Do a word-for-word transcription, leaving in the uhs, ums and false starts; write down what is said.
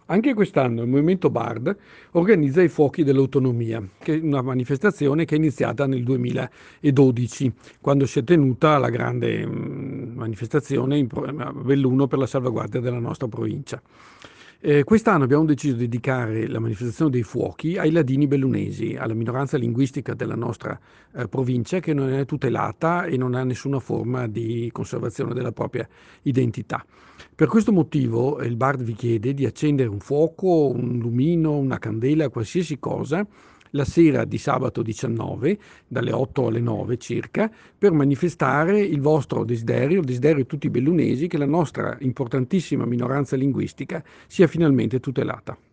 Anche quest'anno il Movimento Bard organizza i Fuochi dell'Autonomia, che è una manifestazione che è iniziata nel duemiladodici, quando si è tenuta la grande mm, manifestazione in Pro- a Belluno per la salvaguardia della nostra provincia. Eh, quest'anno abbiamo deciso di dedicare la manifestazione dei fuochi ai ladini bellunesi, alla minoranza linguistica della nostra eh, provincia che non è tutelata e non ha nessuna forma di conservazione della propria identità. Per questo motivo eh, il Bard vi chiede di accendere un fuoco, un lumino, una candela, qualsiasi cosa, la sera di sabato diciannove, dalle otto alle nove circa, per manifestare il vostro desiderio, il desiderio di tutti i bellunesi, che la nostra importantissima minoranza linguistica sia finalmente tutelata.